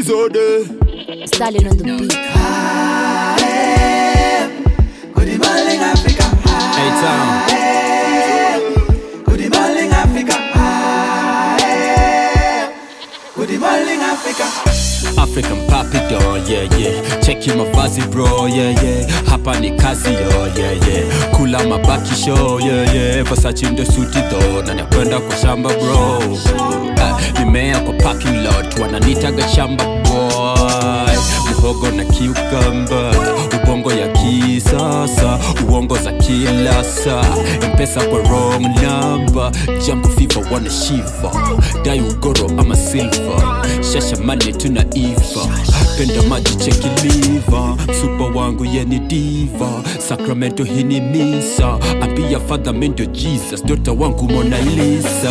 Zode. Stallion on the beat. Good morning, Africa. Hey, Tom. Good morning, Africa. Good morning, Africa. African papi doll, yeah, yeah. Check my vazi bro, yeah, yeah. Hapa ni kazi yo, yeah, yeah. Kula mabaki show, yeah, yeah. Versace ndo suti do, na nakwenda kwa shamba bro. Nimea kwa parking lot, wananitaga shamba boy. Muhogo na cucumber, ubongo ya kisasa, uongo za kila saa. Mpesa kwa wrong number, Jambo fever wana shiva. Dai ugoro ama silver, shasha money tunaiva. Penda maji cheki liver, super wangu yeni diva. Sacramento hini misa, ambia father mendo Jesus, dota wangu Mona Lisa.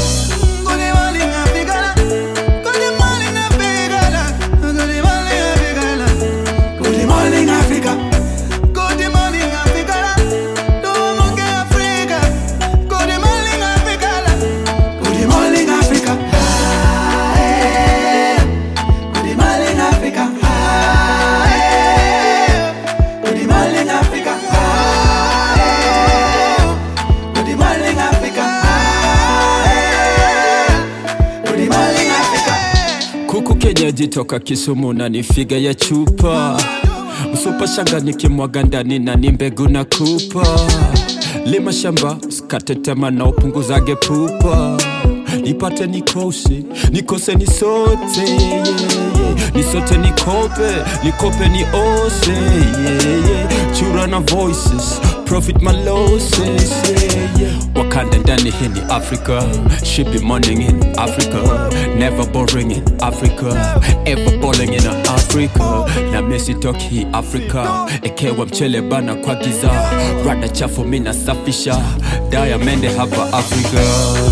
Kuku kenyeji toka Kisumu na ni figa ya chupa. Msupa shanga nikimwaga ndani na ni mbegu na kupa. Lima shamba, usikate tema na upunguzage pupa. Nipate nikose ni sote, yeah, yeah. Ni sote nikope ni ose, yeah, yeah. Chura na voices, profit my losses, yeah, yeah. Wakanda ndani hini Africa, should be morning in Africa. Never boring in Africa, ever balling in Africa. Na mesi toki Africa, ekewa mchele bana kwa giza. Rada chafu mina safisha, diamende hapa Africa.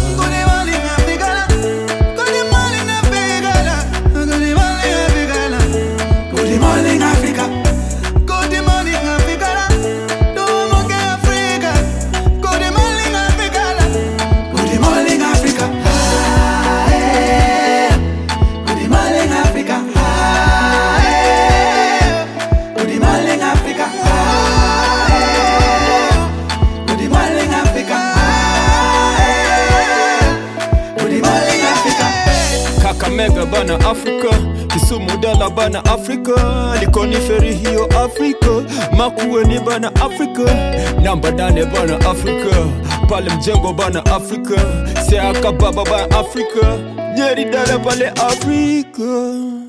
Mega bana Africa, Kisumu dala bana Africa. Likoni feri hiyo Africa, Makueni bana Africa. Namba dane bana Africa, pale mjengo bana Africa. Seaka baba bana Africa, Nyeri dala pale Africa.